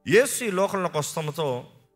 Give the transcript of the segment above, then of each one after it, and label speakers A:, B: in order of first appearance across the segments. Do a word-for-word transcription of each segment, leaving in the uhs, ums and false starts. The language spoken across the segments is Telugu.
A: యేసు ఈ లోకంలోకి వస్తాముతో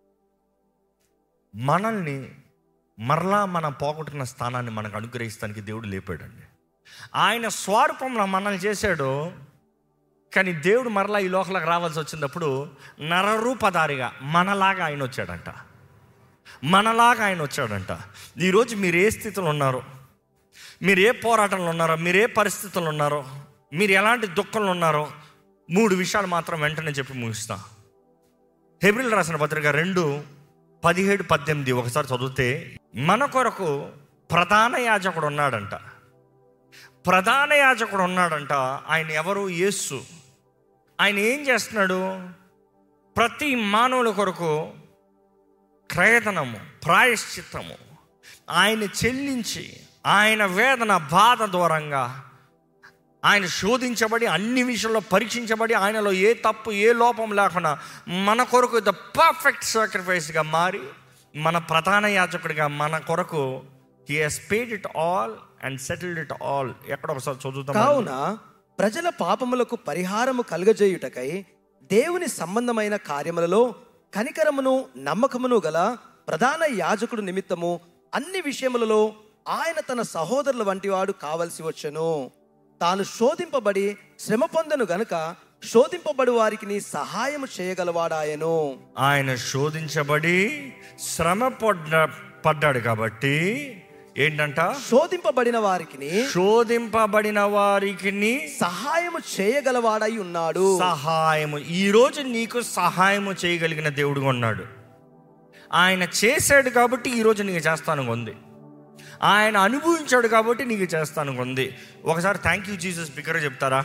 A: మనల్ని మరలా మనం పోగొట్టుకున్న స్థానాన్ని మనకు అనుగ్రహిస్తానికి దేవుడు లేపాడండి. ఆయన స్వరూపంలో మనల్ని చేశాడు. కానీ దేవుడు మరలా ఈ లోకంలోకి రావాల్సి వచ్చినప్పుడు నరరూపధారిగా మనలాగా ఆయన వచ్చాడంట. మనలాగా ఆయన వచ్చాడంట. ఈరోజు మీరు ఏ స్థితిలో ఉన్నారో, మీరు ఏ పోరాటంలో ఉన్నారో, మీరు ఏ పరిస్థితుల్లో ఉన్నారో, మీరు ఎలాంటి దుఃఖంలో ఉన్నారో, మూడు విషయాలు మాత్రం వెంటనే చెప్పి ముగిస్తా. హెబ్రీయులకు రాసిన పత్రిక రెండు పదిహేడు పద్దెనిమిది ఒకసారి చదివితే, మన కొరకు ప్రధాన యాజకుడు ఉన్నాడంట. ప్రధాన యాజకుడు ఉన్నాడంట. ఆయన ఎవరు? యేసు. ఆయన ఏం చేస్తున్నాడు? ప్రతి మానవుల కొరకు క్రయధనము, ప్రాయశ్చిత్తము ఆయన చెల్లించి, ఆయన వేదన బాధ దూరంగా, ఆయన శోధించబడి, అన్ని విషయంలో పరీక్షించబడి, ఆయనలో ఏ తప్పు ఏ లోపం లేకుండా మన కొరకు ద పర్ఫెక్ట్ సాక్రిఫైస్గా మారి, మన ప్రధాన యాజకుడిగా మన కొరకు he has paid it all and settled it all. ఎక్కడ ఒకసారి చదువుతాం.
B: కావున ప్రజల పాపములకు పరిహారము కలుగజేయుటకై దేవుని సంబంధమైన కార్యములలో కనికరమును నమ్మకమును గల ప్రధాన యాజకుడు నిమిత్తము అన్ని విషయములలో ఆయన తన సహోదరుల వంటి వాడు కావలసి వచ్చెను. తాను శోధింపబడి శ్రమ పొందను గనుక శోధింపబడి వారికి సహాయము చేయగలవాడాయను.
A: ఆయన శోధించబడి శ్రమ పడ్డ పడ్డాడు కాబట్టి ఏంటంట?
B: శోధింపబడిన వారికి
A: శోధింపబడిన వారికి
B: సహాయము చేయగలవాడై ఉన్నాడు.
A: సహాయము. ఈరోజు నీకు సహాయము చేయగలిగిన దేవుడుగా ఉన్నాడు. ఆయన చేశాడు కాబట్టి ఈరోజు నీకు చేస్తాను ఉంది. ఆయన అనుభవించాడు కాబట్టి నీకు చేస్తాను ఉంది. ఒకసారి థ్యాంక్ యూ జీసస్ బిగ్గరగా చెప్తారా?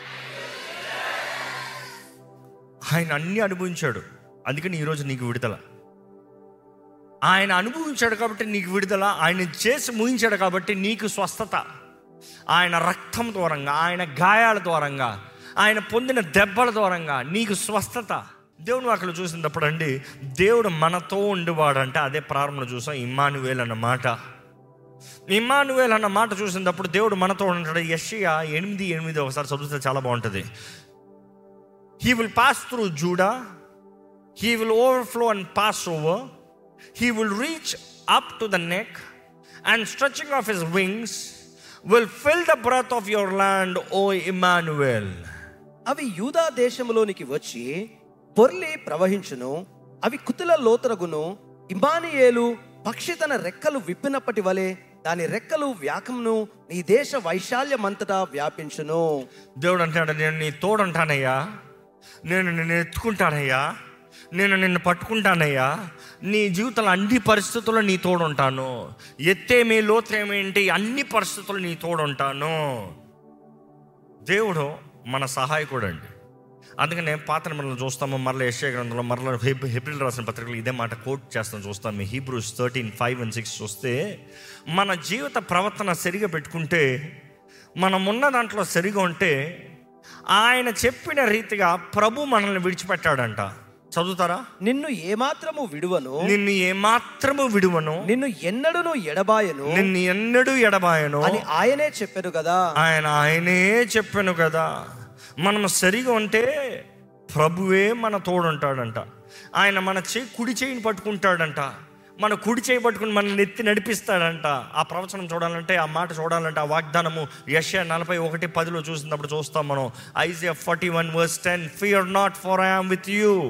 A: ఆయన అన్నీ అనుభవించాడు, అందుకని ఈరోజు నీకు విడుదల. ఆయన అనుభవించాడు కాబట్టి నీకు విడుదల. ఆయన చేసి ముగించాడు కాబట్టి నీకు స్వస్థత. ఆయన రక్తం దూరంగా, ఆయన గాయాల దూరంగా, ఆయన పొందిన దెబ్బల దూరంగా నీకు స్వస్థత. దేవుని వాక్యం చూసినప్పుడు అండి, దేవుడు మనతో ఉండేవాడంటే అదే ప్రారంభంలో చూసాం, ఇమ్మానువేల్ అన్న మాట. ఇమ్మానువేల్ అన్న మాట చూసినప్పుడు దేవుడు మనతో ఉంటాడు. యెషయా ఎనిమిది ఎనిమిది ఒకసారి చదివితే చాలా బాగుంటుంది. He will pass through Judah, he will overflow and pass over, he will reach up to the neck and stretching of his wings will fill the breadth of your land, O Emmanuel.
B: అవి యూదా దేశములోనికి వచ్చి పొర్లి ప్రవహించును, అవి కుతుల లోతరగును. ఇమ్మానుయేలు పక్షి తన రెక్కలు విప్పినప్పటి వలె దాని రెక్కలు వ్యాకమును నీ దేశ వైశాల్యమంతటా వ్యాపించును.
A: దేవుడు అంటాడు, నేను నీ తోడుంటానయ్యా, నేను నిన్ను ఎత్తుకుంటానయ్యా, నేను నిన్ను పట్టుకుంటానయ్యా, నీ జీవితంలో అన్ని పరిస్థితుల్లో నీ తోడుంటాను. ఎత్తేమి లోతేమేంటి అన్ని పరిస్థితుల్లో నీ తోడుంటాను. దేవుడు మన సహాయకుడు అండి. అందుకనే పాత నిబంధనలు చూస్తాము, మరలా యెషయా గ్రంథంలో, మరలా హెబ్రీయులకు రాసిన పత్రికలు ఇదే మాట కోట్ చేస్తాం చూస్తాము. Hebrews thirteen five and six చూస్తే, మన జీవిత ప్రవర్తన సరిగా పెట్టుకుంటే, మనం ఉన్న దాంట్లో సరిగా ఉంటే, ఆయన చెప్పిన రీతిగా ప్రభు మనల్ని విడిచిపెట్టాడంట. చదువుతారా?
B: నిన్ను ఏమాత్రము విడువను,
A: నిన్ను ఏమాత్రము విడువను,
B: నిన్ను ఎన్నడూను ఎడబాయను,
A: నిన్ను ఎన్నడూ ఎడబాయను
B: అని ఆయనే చెప్పాను కదా.
A: ఆయన ఆయనే చెప్పాను కదా. మనం సరిగా ఉంటే ప్రభువే మన తోడుంటాడంట. ఆయన మన చేయి కుడి చేయిని పట్టుకుంటాడంట. మన కుడి చేయి పట్టుకుని మనల్ని ఎత్తి నడిపిస్తాడంట. ఆ ప్రవచనం చూడాలంటే, ఆ మాట చూడాలంటే, ఆ వాగ్దానము యెషయా నలభై ఒకటి పదిలో చూసినప్పుడు చూస్తాం మనం. Isaiah forty one verse ten, fear not for I am with you.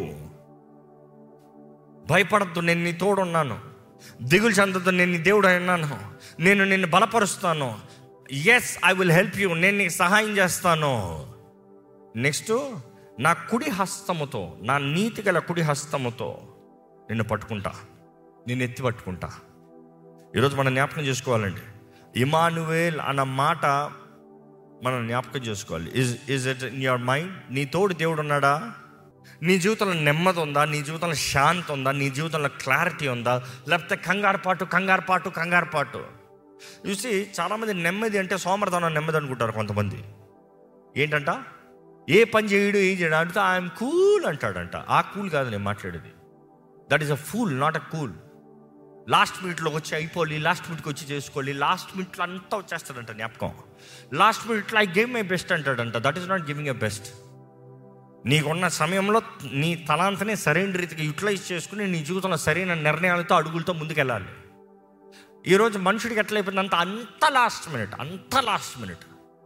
A: భయపడద్దు, నేను నీ తోడున్నాను. దిగులు చెందద్దు, నేను నీ దేవుడు ఉన్నాను. నేను నిన్ను బలపరుస్తాను. Yes, I will help you. నేను నీకు సహాయం చేస్తాను. నెక్స్ట్, నా కుడి హస్తముతో, నా నీతి గల కుడి హస్తముతో నిన్ను పట్టుకుంటా, నిన్ను ఎత్తి పట్టుకుంటా. ఈరోజు మనం జ్ఞాపకం చేసుకోవాలండి. ఇమ్మానువేల్ అన్న మాట మనం జ్ఞాపకం చేసుకోవాలి. Is is it in your mind? నీ తోడు దేవుడు ఉన్నాడా? నీ జీవితంలో నెమ్మది ఉందా? నీ జీవితంలో శాంతి ఉందా? నీ జీవితంలో క్లారిటీ ఉందా? లేకపోతే కంగారు పాటు కంగారు పాటు కంగారు పాటు చూసి చాలామంది నెమ్మది అంటే సోమరతనం నెమ్మది అనుకుంటారు. కొంతమంది ఏంటంట, ఏ పని చేయడు, ఏం చేయడు అంటే ఐఎమ్ కూల్ అంటాడంట. ఆ కూల్ కాదు నేను మాట్లాడేది. That is a fool, not a cool. Last మినిట్లోకి వచ్చి అయిపోవాలి, లాస్ట్ మినిట్కి వచ్చి చేసుకోవాలి, లాస్ట్ మినిట్లో అంతా వచ్చేస్తాడంట జ్ఞాపకం. లాస్ట్ మినిట్లో ఐ గివ్ మై బెస్ట్ అంటాడంట. That is not giving a best. నీకున్న సమయంలో నీ తలాంతనే సరైన రీతిగా యూటిలైజ్ చేసుకుని నీ జీవితంలో సరైన నిర్ణయాలతో అడుగులతో ముందుకెళ్ళాలి. ఈరోజు మనుషుడికి ఎట్లయిపోయింది అంత అంత లాస్ట్ మినిట్ అంత లాస్ట్ మినిట్.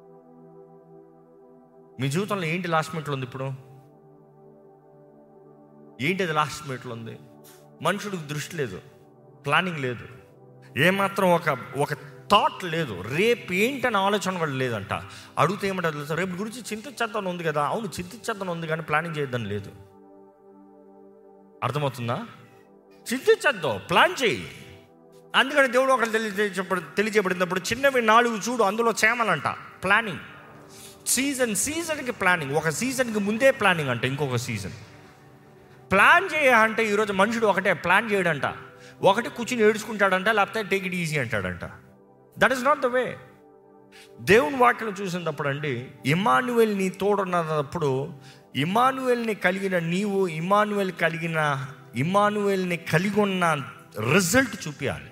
A: మీ జీవితంలో ఏంటి లాస్ట్ మినిట్లో ఉంది? ఇప్పుడు ఏంటి అది లాస్ట్ మినిట్లో ఉంది? మనుషుడికి దృష్టి లేదు, ప్లానింగ్ లేదు, ఏమాత్రం ఒక ఒక థాట్ లేదు, రేపు ఏంటని ఆలోచన కూడా లేదంట. అడిగితే ఏమంటారు తెలుసా? రేపు గురించి చింతించేద్దాని ఉంది కదా. అవును, చింతించేద్దాని ఉంది కానీ ప్లానింగ్ చేద్దాం లేదు. అర్థమవుతుందా? చింతించేద్దాం, ప్లాన్ చేయి. అందుకని దేవుడు ఒకరు తెలియజేప తెలియజేయబడినప్పుడు చిన్నవి నాలుగు చూడు, అందులో చేమలంట. ప్లానింగ్, సీజన్ సీజన్కి ప్లానింగ్. ఒక సీజన్కి ముందే ప్లానింగ్ అంట, ఇంకొక సీజన్ ప్లాన్ చేయ అంటే. ఈరోజు మనుషుడు ఒకటే ప్లాన్ చేయడంట, ఒకటి కూర్చుని ఏడుచుకుంటాడంట, లేకపోతే టేక్ ఇట్ ఈజీ అంటాడంట. That is not the way. దేవుని వాక్యం చూసినప్పుడు అండి, ఇమ్మానుయేల్ నీ తోడున్నప్పుడు, ఇమ్మానుయేల్ని కలిగిన నీవు ఇమ్మానుయేల్ కలిగిన ఇమ్మానుయేల్ని కలిగి ఉన్న రిజల్ట్ చూపించాలి.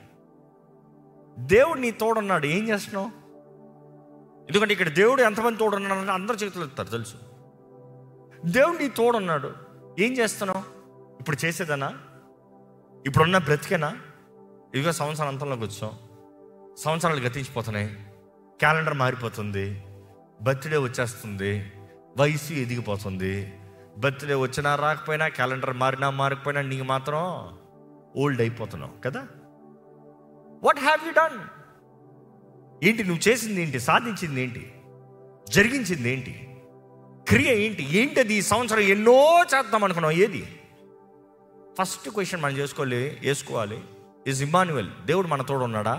A: దేవుడు నీ తోడున్నాడు, ఏం చేస్తున్నావు? ఎందుకంటే ఇక్కడ దేవుడు ఎంతమంది తోడున్నాడు అందరూ చేతులు ఎత్తారు తెలుసు. దేవుడు నీ తోడున్నాడు, ఏం చేస్తున్నావు? ఇప్పుడు చేసేదనా? ఇప్పుడున్న బ్రతికేనా? ఇదిగో సంవత్సరం అంతంలోకి వచ్చాం, సంవత్సరాలు గతించిపోతున్నాయి, క్యాలెండర్ మారిపోతుంది, బర్త్డే వచ్చేస్తుంది, వయసు ఎదిగిపోతుంది. బర్త్డే వచ్చినా రాకపోయినా, క్యాలెండర్ మారినా మారిపోయినా నీకు మాత్రం ఓల్డ్ అయిపోతున్నావు కదా. What have you done? ఏంటి నువ్వు చేసింది? ఏంటి సాధించింది? ఏంటి జరిగించింది? ఏంటి క్రియ? ఏంటి ఏంటది? ఈ సంవత్సరం ఎన్నో చేద్దాం అనుకున్నావు, ఏది? ఫస్ట్ క్వశ్చన్ మనం చేసుకోవాలి వేసుకోవాలి ఇస్ ఇమ్మానుయేల్, దేవుడు మన తోడు ఉన్నాడా?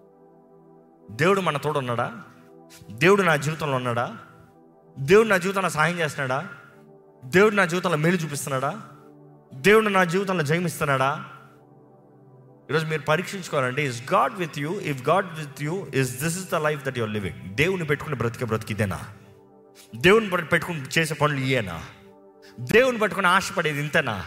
A: దేవుడు మన తోడు ఉన్నాడా? దేవుడు నా జీవితంలో ఉన్నాడా? దేవుడు నా జీవితంలో సహాయం చేస్తున్నాడా? దేవుడు నా జీవితంలో మేలు చూపిస్తున్నాడా? దేవుడు నా జీవితంలో జయమిస్తున్నాడా? ఈరోజు మీరు పరీక్షించుకోవాలంటే, is God with you? If God with you, is this is the life that your living? దేవుని పెట్టుకుని బ్రతికే బ్రతికిదేనా? దేవుని బట్టి పెట్టుకుని చేసే పనులు ఇయేనా? దేవుని పట్టుకుని ఆశపడేది ఇంతేనా?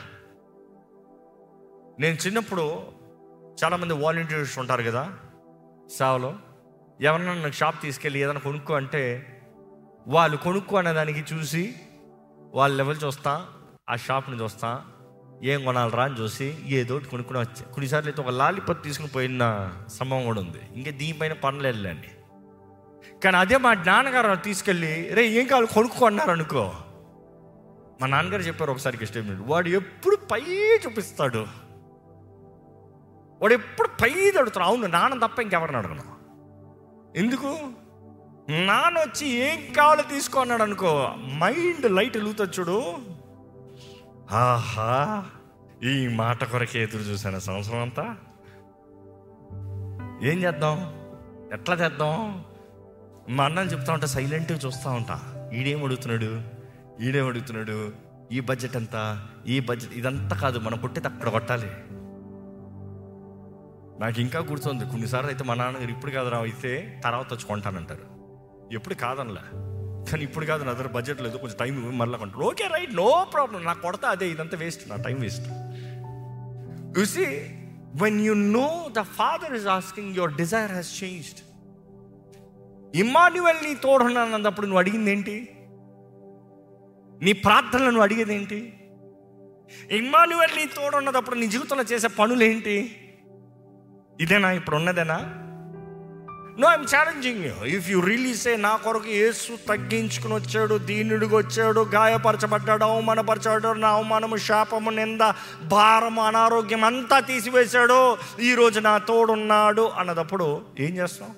A: నేను చిన్నప్పుడు చాలామంది వాలంటీర్స్ ఉంటారు కదా సేవలో, ఎవరన్నా నాకు షాప్ తీసుకెళ్ళి ఏదైనా కొనుక్కో అంటే, వాళ్ళు కొనుక్కో అనేదానికి చూసి వాళ్ళ లెవెల్ చూస్తా, ఆ షాప్ని చూస్తా, ఏం కొనాలరా అని చూసి ఏదో కొనుక్కుని వచ్చా. కొన్నిసార్లు అయితే ఒక లాలీపాప్ తీసుకుని పోయిన సంభవం కూడా ఉంది. ఇంకా దీనిపైన పనులు వెళ్ళండి. కానీ అదే మా నాన్నగారు తీసుకెళ్ళి రే ఏం కావాలి కొనుక్కో అన్నారు అనుకో, మా నాన్నగారు చెప్పారు ఒకసారికి స్టేట్మెంట్, వాడు ఎప్పుడు పై చూపిస్తాడు, వాడు ఎప్పుడు పై అడుగుతాడు. అవును, నాన్న తప్ప ఇంకెవరిని అడగను. ఎందుకు? నాన్న వచ్చి ఏం కావాలో తీసుకో అన్నాడు అనుకో, మైండ్ లైట్ వెలుగుతుంది చూడు. ఆహా, ఈ మాట కొరకే ఎదురు చూశాను సంవత్సరం అంతా. ఏం చేద్దాం, ఎట్లా చేద్దాం? మా అన్నని చెప్తా ఉంటా, సైలెంట్గా చూస్తూ ఉంటా. ఈడేం అడుగుతున్నాడు, ఈడేం అడుగుతున్నాడు, ఈ బడ్జెట్ ఎంత, ఈ బడ్జెట్ ఇదంతా కాదు, మనం పుట్టేది అక్కడ కొట్టాలి. నాకు ఇంకా గుర్తుంది, కొన్నిసార్లు అయితే మా నాన్నగారు ఇప్పుడు కాదు రా అయితే తర్వాత వచ్చి కొంటానంటారు. ఎప్పుడు కాదనలే, కానీ ఇప్పుడు కాదు నా దగ్గర బడ్జెట్ లేదు, కొంచెం టైం మళ్ళీ కొంటారు. ఓకే రైట్, నో ప్రాబ్లం, నాకు కొడతా అదే, ఇదంతా వేస్ట్, నా time waste. You see, when you know the father is asking, your desire has changed. Immanuel నీ తోడున్నానన్నప్పుడు నువ్వు అడిగింది ఏంటి? నీ ప్రార్థనలు నువ్వు అడిగేది ఏంటి? ఇమ్మాన్యుయేల్ నీ తోడున్నప్పుడు నీ జీవితంలో చేసే పనులు ఏంటి? ఇదేనా ఇప్పుడు ఉన్నదేనా? No, I am challenging you. If you really say, నా కొరకు యేసు తగ్గించుకుని వచ్చాడు, దీనుడికి వచ్చాడు, గాయపరచబడ్డాడు, అవమానపరచాడు, నా అవమానము, శాపము, నింద, భారము, అనారోగ్యం అంతా తీసివేశాడు, ఈరోజు నా తోడున్నాడు అన్నదప్పుడు ఏం చేస్తాం?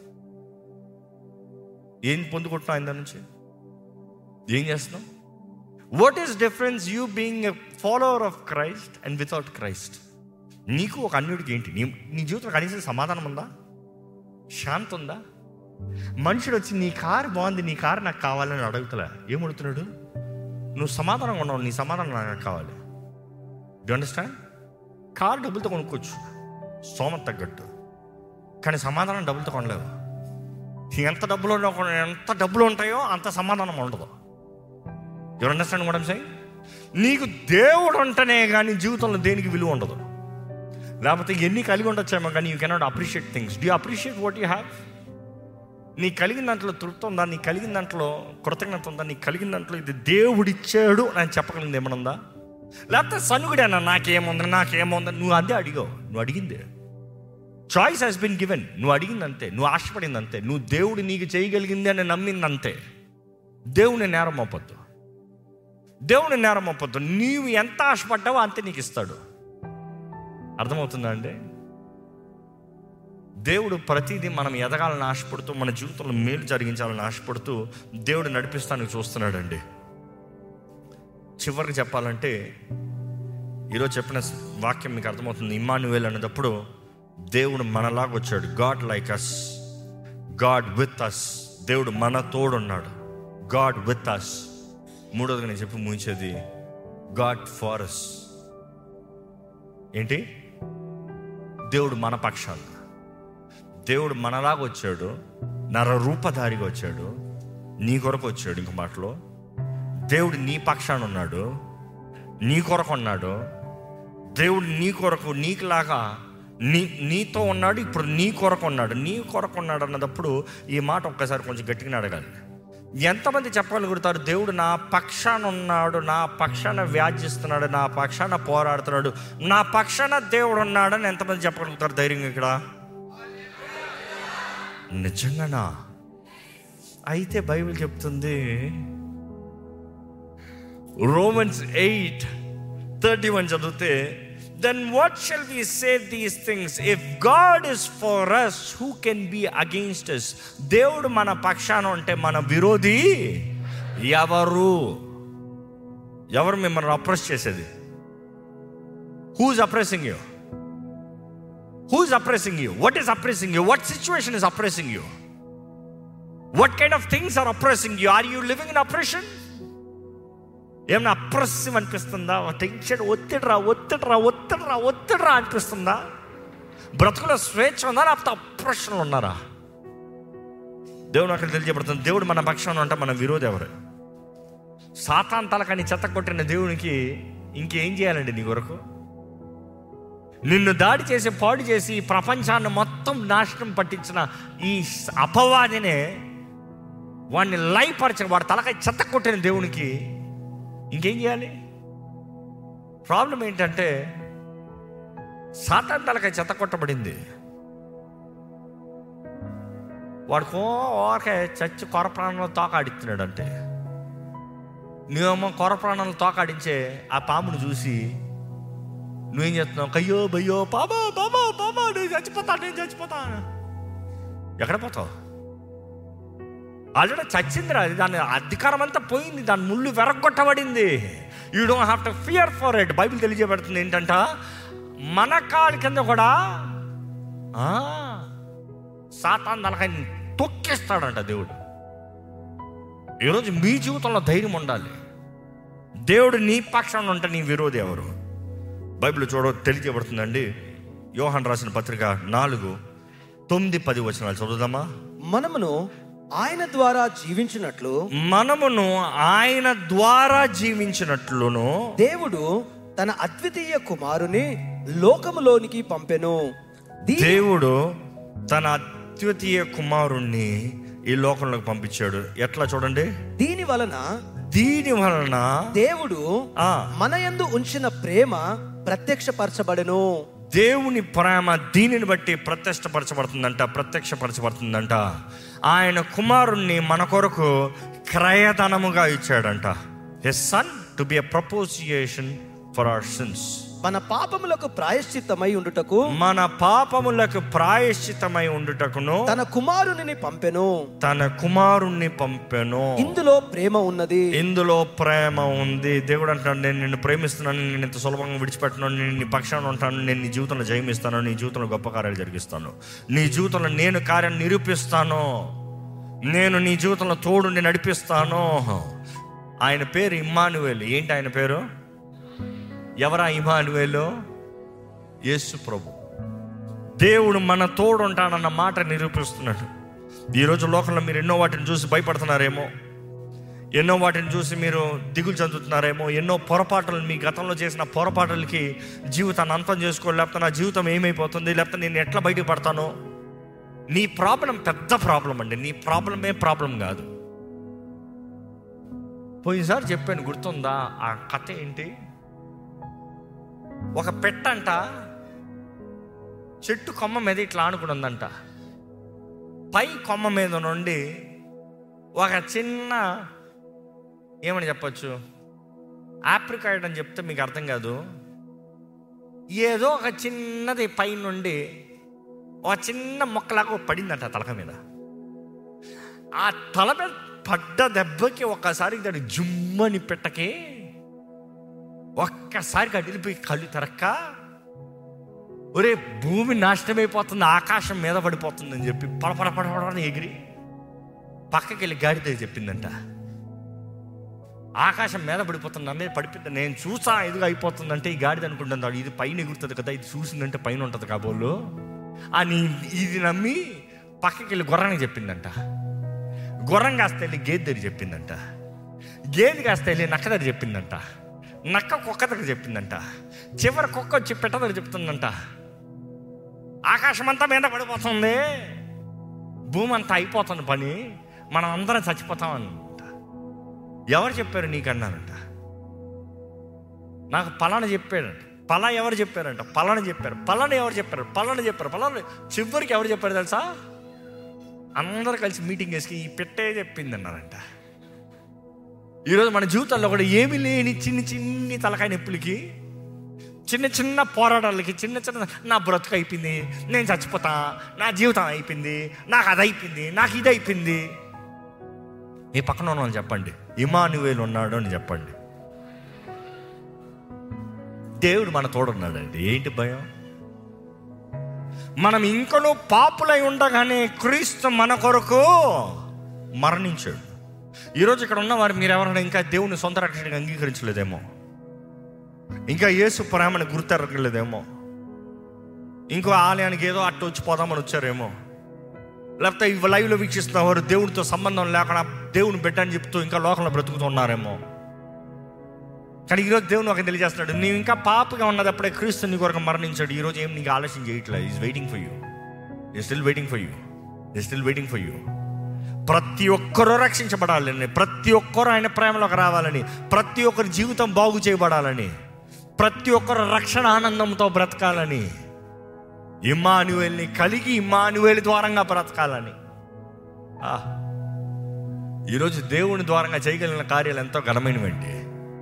A: ఏం పొందుకుంటున్నావు ఆయన నుంచి? ఏం చేస్తున్నావు? What is difference you being a follower of Christ and without Christ? నీకు ఒక అన్యుడికి ఏంటి? నీ నీ జీవితంలో కనీసం సమాధానం ఉందా? శాంతి ఉందా? మనుషుడు వచ్చి నీ కారు బాగుంది, నీ కారు నాకు కావాలని అడుగుతలే. ఏమడుగుతున్నాడు? నువ్వు సమాధానంగా ఉన్నావు, నీ సమాధానం నాకు కావాలి. Do understand? కారు డబ్బులతో కొనుక్కోవచ్చు, స్తోమత తగ్గట్టు, కానీ సమాధానం డబ్బులతో కొనలేవు. ఎంత డబ్బులు ఎంత డబ్బులు ఉంటాయో అంత సమాధానం ఉండదు. You understand what I am saying? నీకు దేవుడు ఉంటేనే కానీ జీవితంలో దేనికి విలువ ఉండదు. లేకపోతే ఎన్ని కలిగి ఉండొచ్చేమో కానీ you cannot appreciate things. Do you appreciate what you have? నీ కలిగిన దాంట్లో తృప్తి ఉందా? నీ కలిగిన దాంట్లో కృతజ్ఞత ఉందా? నీ కలిగిన దాంట్లో ఇది దేవుడిచ్చాడు అని చెప్పగలిగింది ఏమైనా ఉందా? లేకపోతే సనుగుడేనా, నాకేముంది నాకేముంది నువ్వు అదే అడిగావు. నువ్వు అడిగింది, చాయిస్ హాస్ బిన్ గివెన్. నువ్వు అడిగింది అంతే, నువ్వు ఆశపడింది అంతే, నువ్వు దేవుడు నీకు చేయగలిగింది అని నమ్మింది అంతే. దేవుని నేరం అవ్వద్దు, దేవుని నేరం అవ్వద్దు. నీవు ఎంత ఆశపడ్డావో అంతే నీకు ఇస్తాడు. అర్థమవుతుందా అండి? దేవుడు ప్రతిదీ మనం ఎదగాలని ఆశపడుతూ, మన జీవితంలో మేలు జరిగించాలని ఆశపడుతూ దేవుడు నడిపిస్తానికి చూస్తున్నాడండి. చివరికి చెప్పాలంటే ఈరోజు చెప్పిన వాక్యం మీకు అర్థమవుతుంది. ఇమ్మానుయేల్ అనేటప్పుడు దేవుడు మనలాగా వచ్చాడు. God like us, God with us. దేవుడు మన తోడున్నాడు, గాడ్ విత్ అస్. మూడోదిగా నేను చెప్పి ముగించేది, గాడ్ ఫార్ అస్. ఏంటి? దేవుడు మన పక్షాన, దేవుడు మనలాగా వచ్చాడు, నర రూపధారిగా వచ్చాడు, నీ కొరకు వచ్చాడు. ఇంక మాటలో దేవుడు నీ పక్షాన ఉన్నాడు, నీ కొరకు ఉన్నాడు. దేవుడు నీ కొరకు, నీకులాగా నీ నీతో ఉన్నాడు, ఇప్పుడు నీ కొరకు ఉన్నాడు. నీ కొరకు ఉన్నాడు అన్నదప్పుడు ఈ మాట ఒక్కసారి కొంచెం గట్టిగా అడగాలి. ఎంతమంది చెప్పగలుగుతారు దేవుడు నా పక్షాన ఉన్నాడు, నా పక్షాన వ్యాజ్యిస్తున్నాడు, నా పక్షాన పోరాడుతున్నాడు, నా పక్షాన దేవుడు ఉన్నాడని ఎంతమంది చెప్పగలుగుతారు ధైర్యంగా ఇక్కడ? నిజంగానా? అయితే బైబిల్ చెప్తుంది, రోమన్స్ ఎయిట్ థర్టీ వన్ చదివితే, then what shall we say these things, if God is for us who can be against us? దేవుడు మన పక్షాన ఉంటే మన విరోధి ఎవరు? ఎవరు మిమ్మల్ని అప్రెస్ చేసేది? Who's oppressing you? Who's oppressing you? What is oppressing you? What situation is oppressing you? What kind of things are oppressing you? Are you living in oppression? ఏమన్నా అప్రెసివ్ అనిపిస్తుందా? టెన్షన్, ఒత్తిడిరా ఒత్తిడిరా ఒత్తిడిరా ఒత్తిడిరా అనిపిస్తుందా? బ్రతుకులో స్వేచ్ఛ ఉందా, లేకపోతే అప్రెషన్లు ఉన్నారా? దేవుడు అక్కడ తెలియజేయబడుతుంది, దేవుడు మన పక్షాన అంటే మన విరోధి ఎవరు? సాతాన్ తలకని చెత్త కొట్టిన దేవునికి ఇంకేం చేయాలండి నీ కొరకు? నిన్ను దాడి చేసి పాడు చేసి ఈ ప్రపంచాన్ని మొత్తం నాశనం పట్టించిన ఈ అపవాదినే, వాడిని లయపరచిన, వాడి తలకాయ చెత్త కొట్టిన దేవునికి ఇంకేం చేయాలి? ప్రాబ్లం ఏంటంటే సాతాన్ తలకాయ చెత్త కొట్టబడింది, వాడికో ఓకే చచ్చి కొర ప్రాణంలో తోకాడిస్తున్నాడు. అంటే నువ్వేమో కొర ప్రాణంలో తోకాడించే ఆ పామును చూసి నువ్వేం చేస్తున్నావు? కయ్యో బయ్యో బాబా బాబా బాబా నేను చచ్చిపోతా నేను చచ్చిపోతా. ఎక్కడ పోతావు? ఆల్రెడీ చచ్చిందిరా, దాని అధికారం అంతా పోయింది, దాని ముళ్ళు వెరగొట్టబడింది. You don't have to fear for it. Bible తెలియజేయబడుతుంది ఏంటంట, మన కాళ్ళ కింద కూడా సాతాన్ తలకాయని తొక్కేస్తాడంట దేవుడు. ఈరోజు మీ జీవితంలో ధైర్యం ఉండాలి. దేవుడు నీ పక్షాన ఉంటే నీ విరోధి ఎవరు? బైబిల్ చూడ తెలియజేయబడుతుందండి. యోహాను రాసిన పత్రిక నాలుగు తొమ్మిది పది వచనాలు చదువుదామా? మనమును ఆయన ద్వారా జీవించినట్లు మనమును ఆయన ద్వారా జీవించినట్లును దేవుడు తన అద్వితీయ కుమారుని లోకములోనికి పంపెను. దేవుడు తన అద్వితీయ కుమారుణ్ణి ఈ లోకంలోకి పంపించాడు. ఎట్లా చూడండి, దీని వలన దీని వలన దేవుడు మన యందు ఉంచిన ప్రేమ ప్రత్యక్షపరచబడెను. దేవుని ప్రేమ దీనిని బట్టి ప్రత్యక్షపరచబడుతుందంట, ప్రత్యక్షపరచబడుతుందంట. ఆయన కుమారుణ్ణి మన కొరకు క్రయధనముగా ఇచ్చాడంట. His son to be a propitiation for our sins. మన పాపములకు ప్రాయశ్చిత్తమై ఉండుటకు మన పాపములకు ప్రాయశ్చిత్తమై ఉండుటకును తన కుమారుని పంపెను తన కుమారుణ్ణి పంపెను. ఇందులో ప్రేమ ఉన్నది, ఇందులో ప్రేమ ఉంది. దేవుడు అంటాడు, నేను నిన్ను ప్రేమిస్తున్నాను, నేను ఇంత సులభంగా విడిచిపెట్టను, నేను నీ పక్షాన ఉంటాను, నేను నీ జీవితంలో జయమిస్తాను, నీ జీవితంలో గొప్ప కార్యాలు జరిగిస్తాను, నీ జీవితంలో నేను కార్యం నిరూపిస్తాను, నేను నీ జీవితంలో తోడుని నడిపిస్తాను. ఆయన పేరు ఇమ్మానుయేలు. ఏంటి ఆయన పేరు? ఎవరా ఇమ్మానుయేలు? యేసు ప్రభు. దేవుడు మన తోడు ఉంటాడన్న మాట నిరూపిస్తున్నాడు. ఈరోజు లోకంలో మీరు ఎన్నో వాటిని చూసి భయపడుతున్నారేమో, ఎన్నో వాటిని చూసి మీరు దిగులు చెందుతున్నారేమో, ఎన్నో పొరపాటులు, మీ గతంలో చేసిన పొరపాటులకి జీవితాన్ని అంతం చేసుకోవాలి, లేకపోతే నా జీవితం ఏమైపోతుంది, లేకపోతే నేను ఎట్లా బయటకు పడతాను, నీ ప్రాబ్లం పెద్ద ప్రాబ్లం అండి. నీ ప్రాబ్లమే ప్రాబ్లం కాదు. పోయినసారి చెప్పాను, గుర్తుందా? ఆ కథ ఏంటి? ఒక పెట్టంట చెట్టు కొమ్మ మీద ఇట్లా ఆనుకుని ఉందంట. పై కొమ్మ మీద నుండి ఒక చిన్న, ఏమని చెప్పచ్చు, ఆప్రికాయిడ్ అని చెప్తే మీకు అర్థం కాదు, ఏదో ఒక చిన్నది పై నుండి ఒక చిన్న మొక్కలాగా పడిందంట తలక మీద. ఆ తల మీద పడ్డ దెబ్బకి ఒక్కసారి దాని జుమ్మని పెట్టకే ఒక్కసారి కదిలిపోయి కళ్ళు తెరక్క, ఒరే భూమి నాశనమైపోతుంది, ఆకాశం మీద పడిపోతుంది అని చెప్పి పడపడ పడపడని ఎగిరి పక్కకి వెళ్ళి గాడి దగ్గర చెప్పిందంట. ఆకాశం మీద పడిపోతుంది, నా మీద పడిపోతుంది, నేను చూసా ఎదుగు అయిపోతుందంటే ఈ గాడిద అనుకుంటున్నాడు ఇది పైన ఎగురుతుంది కదా, ఇది చూసిందంటే పైన ఉంటుంది కాబోలు అని ఇది నమ్మి పక్కకి వెళ్ళి గుర్రానికి చెప్పిందంట. గుర్రం కాస్త వెళ్ళి గేదె దగ్గర చెప్పిందంట. గేదె కాస్త వెళ్ళి నక్క దగ్గర చెప్పిందంట. నక్క కుక్క దగ్గర చెప్పిందంట. చివరి కుక్క వచ్చి పెట్ట దగ్గర చెప్తుందంట. ఆకాశం అంతా మీద పడిపోతుంది, భూమి అంతా అయిపోతుంది పని, మనం అందరం చచ్చిపోతామని. ఎవరు చెప్పారు నీకన్నానంట. నాకు పలానా చెప్పాడంట. పలా ఎవరు చెప్పారంట? పలానా చెప్పారు. పలానా ఎవరు చెప్పారు? పలానా చెప్పారు. పలానా చివరికి ఎవరు చెప్పారు తెలుసా? అందరు కలిసి మీటింగ్ వేసి ఈ పెట్టే చెప్పింది అన్నారంట. ఈరోజు మన జీవితాల్లో కూడా ఏమీ లేని చిన్ని చిన్ని తలకాయ నొప్పులకి, చిన్న చిన్న పోరాటాలకి, చిన్న చిన్న నా బ్రతుకు అయిపోయింది, నేను చచ్చిపోతా, నా జీవితం అయిపోయింది, నాకు అది అయిపోయింది, నాకు ఇది అయిపోయింది. మీ పక్కన ఉన్న వాళ్ళు చెప్పండి, ఇమ్మానుయేలు ఉన్నాడు అని చెప్పండి. దేవుడు మన తోడున్నాడండి. ఏంటి భయం? మనం ఇంకనూ పాపులై ఉండగానే క్రీస్తు మన కొరకు మరణించాడు. ఈరోజు ఇక్కడ ఉన్నవారు మీరు ఎవరైనా ఇంకా దేవుని సొంత రక్షణగా అంగీకరించలేదేమో, ఇంకా యేసు ప్రేమను గుర్తెరగలేదేమో, ఇంకో ఆలయానికి ఏదో అట్టు వచ్చి పోదామని వచ్చారేమో, లేకపోతే ఈ లైవ్లో వీక్షిస్తున్న వారు దేవుడితో సంబంధం లేకుండా దేవుని బిడ్డని చెప్తూ ఇంకా లోకంలో బ్రతుకుతున్నారేమో. కానీ ఈరోజు దేవుని ఒక తెలియజేస్తున్నాడు, నీవు ఇంకా పాపగా ఉన్నదప్పుడే క్రీస్తు నీ కొరకు మరణించాడు. ఈరోజు ఏం నీకు ఆలోచన చేయట్లేదు. Is waiting for you, is still waiting for you, is still waiting for you. ప్రతి ఒక్కరూ రక్షించబడాలని, ప్రతి ఒక్కరు ఆయన ప్రేమలోకి రావాలని, ప్రతి ఒక్కరి జీవితం బాగు చేయబడాలని, ప్రతి ఒక్కరు రక్షణ ఆనందంతో బ్రతకాలని, ఇమ్మానుయేల్ని కలిగి ఇమ్మానుయేలు ద్వారంగా బ్రతకాలని. ఈరోజు దేవుని ద్వారంగా చేయగలిగిన కార్యాలు ఎంతో ఘనమైనవండి,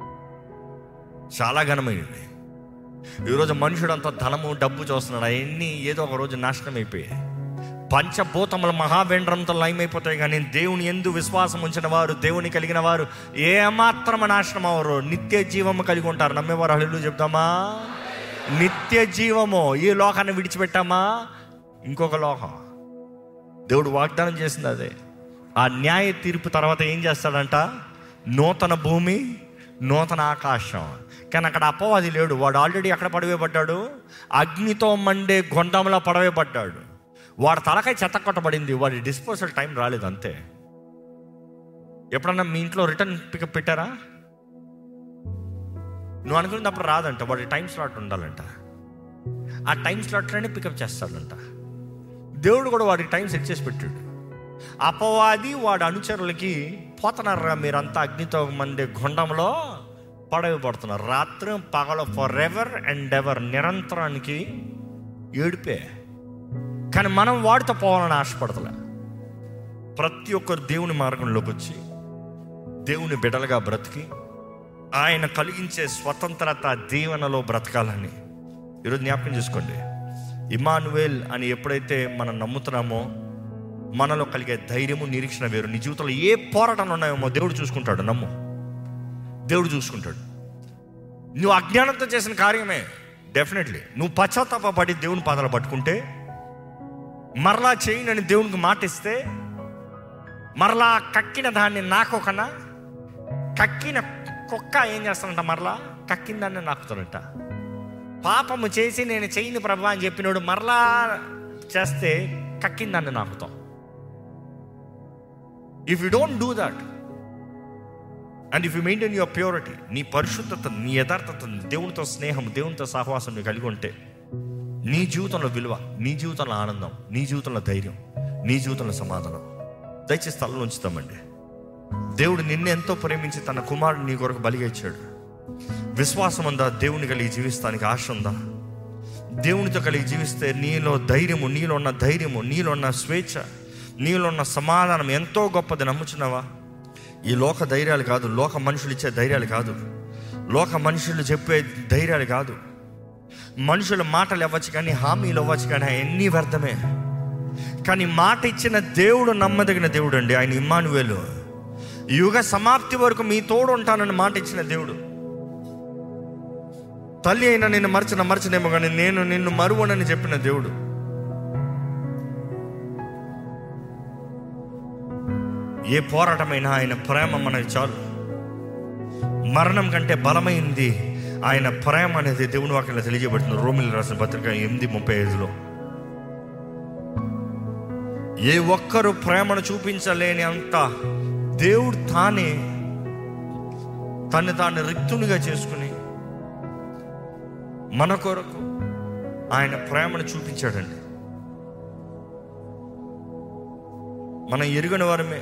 A: చాలా ఘనమైనవి. ఈరోజు మనుషుడు అంతా ధనము డబ్బు చూస్తున్నాడు, అవన్నీ ఏదో ఒక రోజు నాశనం అయిపోయాయి. పంచభూతముల మహావేంద్రంతో లయమైపోతాయి. కానీ దేవుని యందు విశ్వాసం ఉంచిన వారు, దేవుని కలిగిన వారు ఏమాత్రం నాశనం అవ్వరు, నిత్య జీవము కలిగి ఉంటారు. నమ్మేవారు హల్లెలూయా చెప్తామా? నిత్య జీవము. ఈ లోకాన్ని విడిచిపెట్టామా, ఇంకొక లోకం దేవుడు వాగ్దానం చేసింది అదే. ఆ న్యాయ తీర్పు తర్వాత ఏం చేస్తాడంట? నూతన భూమి, నూతన ఆకాశం. కానీ అక్కడ అపవాది లేడు. వాడు ఆల్రెడీ ఎక్కడ పడవేయబడ్డాడు? అగ్నితో మండే గొండంలో పడవేయబడ్డాడు. వాడు తలకాయ చెత్త కొట్టబడింది, వాడి డిస్పోజల్ టైం రాలేదు అంతే. ఎప్పుడన్నా మీ ఇంట్లో రిటర్న్ పికప్ పెట్టారా? నువ్వు అనుకున్నప్పుడు రాదంట, వాడి టైం స్లాట్ ఉండాలంట. ఆ టైం స్లాట్లోనే పికప్ చేస్తాడంట. దేవుడు కూడా వాడికి టైం సెట్ చేసి పెట్టాడు. అపవాది వాడి అనుచరులకి పోతున్నారా మీరంతా అగ్నితో మండే గుండంలో పడవేయబడుతున్నారు. రాత్రి పగల ఫర్ ఎవర్ అండ్ ఎవర్, నిరంతరానికి ఏడిపే. కానీ మనం వాడితో పోవాలని ఆశపడతలే. ప్రతి ఒక్కరు దేవుని మార్గంలోకి వచ్చి దేవుని బిడ్డలుగా బ్రతికి ఆయన కలిగించే స్వతంత్రత దీవెనలో బ్రతకాలని ఈరోజు జ్ఞాపకం చేసుకోండి. ఇమ్మానుయేల్ అని ఎప్పుడైతే మనం నమ్ముతున్నామో మనలో కలిగే ధైర్యము, నిరీక్షణ వేరు. నీ జీవితంలో ఏ పోరాటాలు ఉన్నాయేమో దేవుడు చూసుకుంటాడు. నమ్ము, దేవుడు చూసుకుంటాడు. నువ్వు అజ్ఞానంతో చేసిన కార్యమే డెఫినెట్లీ. నువ్వు పశ్చాత్తాపడి దేవుని పాదాలు పట్టుకుంటే, మరలా చేయనని దేవునికి మాట ఇస్తే, మరలా కక్కిన దాన్ని నాకొకనా, కక్కిన కుక్క ఏం చేస్తానంట, మరలా కక్కిన దాన్ని నాకుతాడంట. పాపము చేసి నేను చేయని ప్రభా అని చెప్పినోడు మరలా చేస్తే కక్కిన దాన్ని నాకుతాం. If you don't do that and if you maintain your purity, నీ పరిశుద్ధత, నీ యథార్థత, దేవునితో స్నేహం, దేవునితో సహవాసం నువ్వు కలిగి ఉంటే నీ జీవితంలో విలువ, నీ జీవితంలో ఆనందం, నీ జీవితంలో ధైర్యం, నీ జీవితంలో సమాధానం. దయచేసి స్థలంలో ఉంచుతామండి. దేవుడు నిన్ను ఎంతో ప్రేమించి తన కుమారుడు నీ కొరకు బలిగా ఇచ్చాడు. విశ్వాసం ఉందా? దేవుని కలిగి జీవిస్తానికి ఆశ ఉందా? దేవునితో కలిగి జీవిస్తే నీలో ధైర్యము, నీలో ఉన్న ధైర్యము, నీలో ఉన్న స్వేచ్ఛ, నీలో ఉన్న సమాధానం ఎంతో గొప్పది. నమ్ముచున్నావా? ఈ లోక ధైర్యాలు కాదు, లోక మనుషులు ఇచ్చే ధైర్యాలు కాదు, లోక మనుషులు చెప్పే ధైర్యాలు కాదు. మనుషుల మాటలు ఇవ్వచ్చు కానీ, హామీలు ఇవ్వచ్చు కానీ, అన్నీ వ్యర్థమే. కానీ మాట ఇచ్చిన దేవుడు నమ్మదగిన దేవుడు అండి. ఆయన ఇమ్మానువేలు, యుగ సమాప్తి వరకు మీ తోడు ఉంటానని మాట ఇచ్చిన దేవుడు. తల్లి అయినా నిన్ను మరచిన మరచనేమో కానీ నేను నిన్ను మరువనని చెప్పిన దేవుడు. ఏ పోరాటమైనా ఆయన ప్రేమ మనకి చాలు. మరణం కంటే బలమైంది ఆయన ప్రేమ అనేది దేవుని వాక్యంలో తెలియజేయబడుతుంది. రోమిలకు రాసిన పత్రిక ఎనిమిది ముప్పై ఐదులో ఏ ఒక్కరు ప్రేమను చూపించలేని అంత దేవుడు తానే తను తాను రిక్తునిగా చేసుకుని మన కొరకు ఆయన ప్రేమను చూపించాడండి. మనం ఎరుగని వారమే,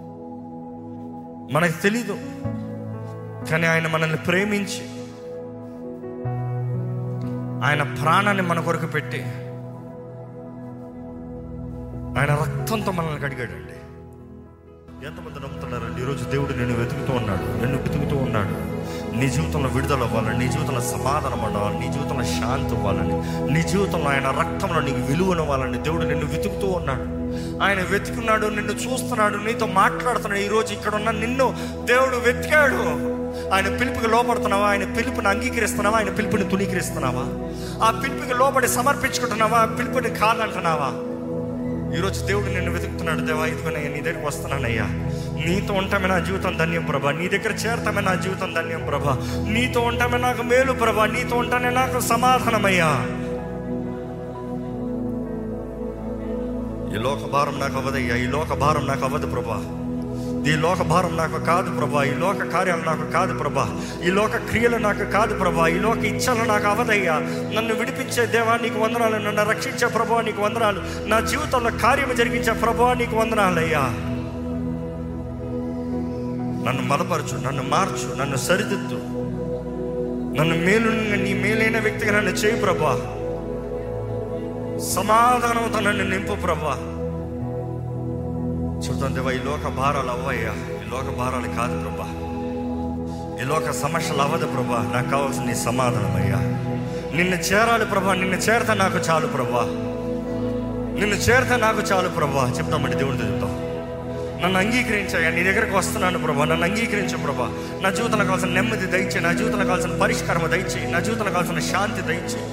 A: మనకు తెలీదు, కానీ ఆయన మనల్ని ప్రేమించి ఆయన ప్రాణాన్ని మన కొరకు పెట్టి ఆయన రక్తంతో మనల్ని కడిగాడండి. ఎంతమంది నమ్ముతున్నారండి? ఈరోజు దేవుడు నిన్ను వెతుకుతూ ఉన్నాడు, నిన్ను వెతుకుతూ ఉన్నాడు. నీ జీవితంలో విడుదల అవ్వాలని, నీ జీవితంలో సమాధానం అవ్వాలని, నీ జీవితంలో శాంతి అవ్వాలని, నీ జీవితంలో ఆయన రక్తంలో నీకు విలువనివ్వాలని దేవుడు నిన్ను వెతుకుతూ ఉన్నాడు. ఆయన వెతుకున్నాడు, నిన్ను చూస్తున్నాడు, నీతో మాట్లాడుతున్నాడు. ఈరోజు ఇక్కడ ఉన్న నిన్ను దేవుడు వెతికాడు. ఆయన పిలుపుకి లోపడుతున్నావా? ఆయన పిలుపుని అంగీకరిస్తున్నావా? ఆయన పిలుపుని తునీకరిస్తున్నావా? ఆ పిలుపుకి లోపడి సమర్పించుకుంటున్నావా? ఆ పిలుపుని కాదంటున్నావా? ఈరోజు దేవుడు నిన్ను వెతుకుతున్నాడు. దేవా, ఇదిగోనయ్యా నీ దగ్గరికి వస్తున్నానయ్యా, నీతో ఉంటామే నా జీవితం ధన్యం ప్రభా, నీ దగ్గర చేరతామే నా జీవితం ధన్యం ప్రభా, నీతో ఉంటామే నాకు మేలు ప్రభా, నీతో ఉంటానే నాకు సమాధానమయ్యా. ఈ లోక భారం నాకు అవ్వదయ్యా, ఈ లోక భారం నాకు అవ్వదు ప్రభా, ఈ లోక భారం నాకు కాదు ప్రభా, ఈ లోక కార్యాలు నాకు కాదు ప్రభా, ఈ లోక క్రియలు నాకు కాదు ప్రభా, ఈ లోక ఇచ్చలు నాకు అవదయ్యా. నన్ను విడిపించే దేవా నీకు వందనాలు, నన్ను రక్షించే ప్రభా నీకు వందనాలు, నా జీవితంలో కార్యము జరిగించే ప్రభా నీకు వందనాలయ్యా. నన్ను బలపరచు, నన్ను మార్చు, నన్ను సరిదిద్దు, నన్ను మేలు నీ మేలైన వ్యక్తిగా నన్ను చేయి ప్రభా. సమాధానంతో నన్ను నింపు ప్రభా. చూద్దాం దేవా, ఈ లోక భారాలు అవ్వయ్యా, ఈ లోక భారాలు కాదు ప్రభా, ఈ లోక సమస్యలు అవ్వదు ప్రభా. నాకు కావాల్సిన నీ సమాధానం అయ్యా. నిన్ను చేరాలి ప్రభా, నిన్ను చేరతా నాకు చాలు ప్రభా, నిన్ను చేరతా నాకు చాలు ప్రభా. చెప్తామండి, దేవుడితో చెప్తాం. నన్ను అంగీకరించాయా, నీ దగ్గరకు వస్తున్నాను ప్రభా, నన్ను అంగీకరించు ప్రభా. నా జీవితంలో కావాల్సిన నెమ్మది దయచేయి, నా జీవితంలో కావాల్సిన పరిష్కారం దయచేయి, నా జీవితంలో కావాల్సిన శాంతి దయచేయి,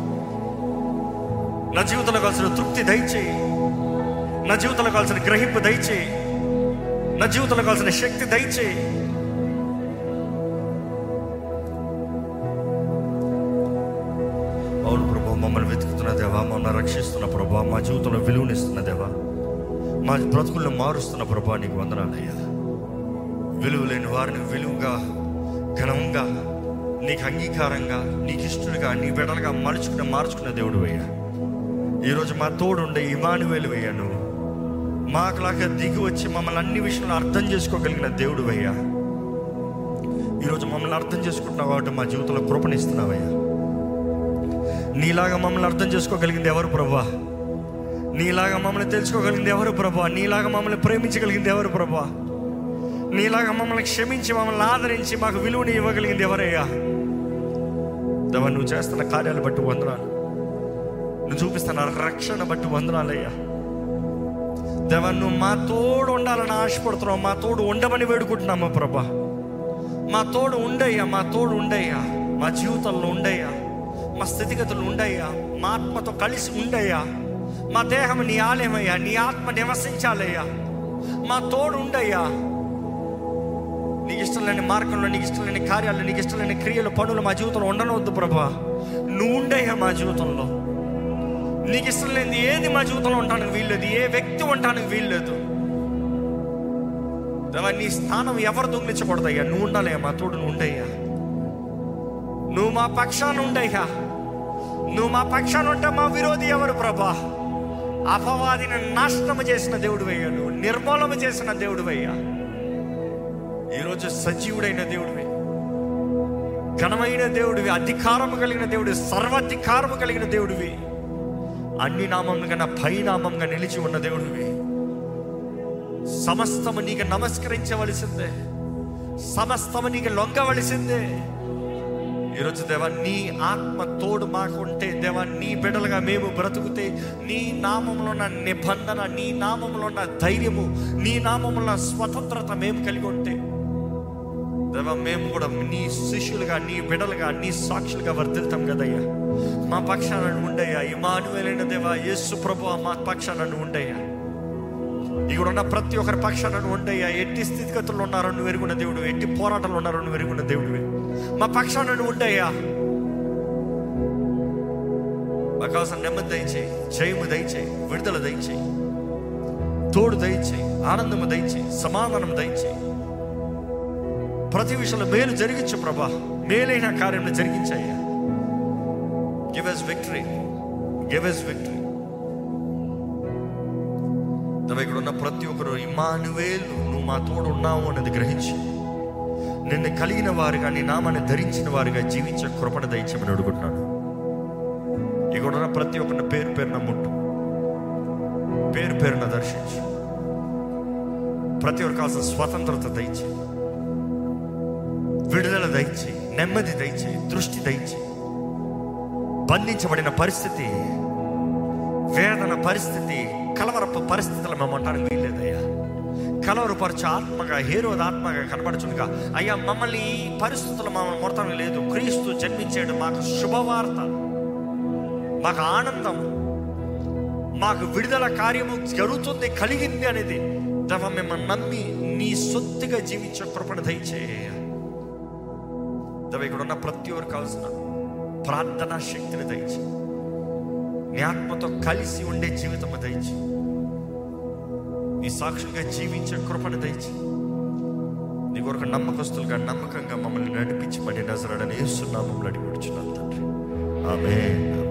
A: నా జీవితంలో కావాల్సిన తృప్తి దయచేయి, నా జీవితంలో కావాల్సిన గ్రహింపు దయచేయి, నా జీవితంలో కావాల్సిన శక్తి దయచేయి. అవును ప్రభా, మమ్మల్ని వెతుకుతున్న దేవా, మమ్మల్ని రక్షిస్తున్న ప్రభా, మా జీవితంలో విలువనిస్తున్న దేవా, మా బ్రతుకులను మారుస్తున్న ప్రభా నీకు వందనాలయ్యా. విలువ లేని వారిని విలువగా, ఘనంగా, నీకు అంగీకారంగా, నీకు ఇష్టడుగా, నీ బిడ్డలుగా మలుచుకున్న మార్చుకున్న దేవుడు అయ్యా. ఈరోజు మా తోడు ఉండే ఇమ్మానువేలు అయ్యా, నువ్వు మాకులాగా దిగి వచ్చి మమ్మల్ని అన్ని విషయాలు అర్థం చేసుకోగలిగిన దేవుడు అయ్యా. ఈరోజు మమ్మల్ని అర్థం చేసుకుంటున్నావు కాబట్టి మా జీవితంలో కృపణిస్తున్నావయ్యా. నీలాగా మమ్మల్ని అర్థం చేసుకోగలిగింది ఎవరు ప్రభా? నీలాగా మమ్మల్ని తెలుసుకోగలిగింది ఎవరు ప్రభా? నీలాగా మమ్మల్ని ప్రేమించగలిగింది ఎవరు ప్రభా? నీలాగా మమ్మల్ని క్షమించి మమ్మల్ని ఆదరించి మాకు విలువని ఇవ్వగలిగింది ఎవరయ్యా? దేవా, నువ్వు చేస్తున్న కార్యాలు బట్టి వందనాలు, నువ్వు చూపిస్తున్న రక్షణ బట్టి వందనాలయ్యా. దేవా, నువ్వు మా తోడు ఉండాలని ఆశపడుతున్నావు, మా తోడు ఉండమని వేడుకుంటున్నామా ప్రభా. మా తోడు ఉండయ్యా, మా తోడు ఉండయ్యా, మా జీవితంలో ఉండయ్యా, మా స్థితిగతులు ఉండయ్యా, మా ఆత్మతో కలిసి ఉండయ్యా. మా దేహం నీ ఆలయమయ్యా, నీ ఆత్మ నివసించాలయ్యా. మా తోడు ఉండయ్యా. నీకు ఇష్టం లేని మార్గంలో, నీకు ఇష్టం లేని కార్యాలు, నీకు ఇష్టం లేని క్రియలు, పనులు మా జీవితంలో ఉండనవద్దు ప్రభా. నువ్వు ఉండయ్యా మా జీవితంలో. నీకు ఇష్టం లేనిది ఏది మా జీవితంలో ఉండడానికి వీల్లేదు, ఏ వ్యక్తి ఉండడానికి వీల్లేదు. నీ స్థానం ఎవరు దొంగిలించకూడదయ్యా. నువ్వు ఉండాలయ్యా, మా తోడు నువ్వు ఉండయ్యా. నువ్వు మా పక్షాన ఉండయ్యా. నువ్వు మా పక్షాన ఉంటే మా విరోధి ఎవరు ప్రభా? అపవాదిని నాశనము చేసిన దేవుడు అయ్యా, నువ్వు నిర్మూలన చేసిన దేవుడు అయ్యా. ఈరోజు సజీవుడైన దేవుడివి, ఘనమైన దేవుడివి, అధికారము కలిగిన దేవుడివి, సర్వాధికారము కలిగిన దేవుడివి, అన్ని నామముల కన్నా పై నామంగా నిలిచి ఉన్న దేవుడివి. సమస్తము నీకు నమస్కరించవలసిందే, సమస్తము నీకు లొంగవలసిందే. ఈరోజు దేవా, నీ ఆత్మ తోడు మాకుంటే దేవా, నీ బిడ్డలుగా మేము బ్రతుకుతే, నీ నామంలో ఉన్న నిబంధన, నీ నామంలో ఉన్న ధైర్యము, నీ నామంలో ఉన్న స్వతంత్రత మేము కలిగి ఉంటే దేవా, మేము కూడా నీ శిష్యులుగా, నీ బిడ్డలుగా, నీ సాక్షులుగా వర్ధిల్తాం కదయ్యా. మా పక్షాన ఉండయ్యా. ఇమ్మానుయేలైన దేవా యేసు ప్రభువా, మా పక్షాన ఉండయ్యా. ఇక్కడ ఉన్న ప్రతి ఒక్కరి పక్షాన ఉండయ్యా. ఎట్టి స్థితిగతుల్లో ఉన్నారో నువ్వు ఎరుగున్న దేవుడు, ఎట్టి పోరాటాలు ఉన్నారో నువ్వు ఎరుగున్న దేవుడివి. మా పక్షాన ఉండయ్యా. మాకు అవసరం నెమ్మది దయచేయి, జయము దయచేయి, విడుదల దయచేయి, తోడు దయచేయి, ఆనందము దయచేయి, సమాధానం దయచేయి. ప్రతి విషయంలో మేలు జరిగించు ప్రభా, మేలైన కార్యంలో జరిగించయ్యా. Give us victory, give us victory. ఇక్కడ ఉన్న ప్రతి ఒక్కరు ఇమ్మానుయేలు, నువ్వు మా తోడు ఉన్నావు అన్నది గ్రహించి నిన్ను కలిగిన వారుగా, నీ నామాన్ని ధరించిన వారుగా జీవించే కృపణ దయచేయమని అడుగుతున్నాను. ఇక్కడ ఉన్న ప్రతి ఒక్కరిని పేరు పేరున ముట్టు, పేరు పేరున దర్శించు. ప్రతి ఒక్కరికి కావాల్సిన స్వతంత్రత దయచేయి, విడుదల దయచేయి, నెమ్మది దయచేయి, దృష్టి దయచేయి. బంధించబడిన పరిస్థితి, వేదన పరిస్థితి, కలవరపు పరిస్థితులు మేము ఉండడానికి వీల్లేదయ్యా. కలవరపరచు ఆత్మగా, హేరోద ఆత్మగా కనబడుచుండగా అయ్యా, మమ్మల్ని ఈ పరిస్థితులు మమ్మల్ని మొత్తం లేదు. క్రీస్తు జన్మించాడు, మాకు శుభవార్త, మాకు ఆనందం, మాకు విడుదల కార్యము జరుగుతుంది, కలిగింది అనేది దేవా మిమ్మల్ని నమ్మి నీ సొత్తుగా జీవించే కృపణ దయచేయ. దేవా ఇక్కడ ఉన్న ప్రతి ఒక్కరికి కావాల్సిన ప్రార్థనా శక్తిని దయచి, నీ ఆత్మతో కలిసి ఉండే జీవితం దయచి, నీ సాక్షులుగా జీవించే కృపను దయచి, నీ కొరకు నమ్మకస్తులుగా నమ్మకంగా మమ్మల్ని నడిపించమని నజరేయుడైన యేసు నామములో అడిగి వేడుచున్నాను తండ్రి. ఆమేన్.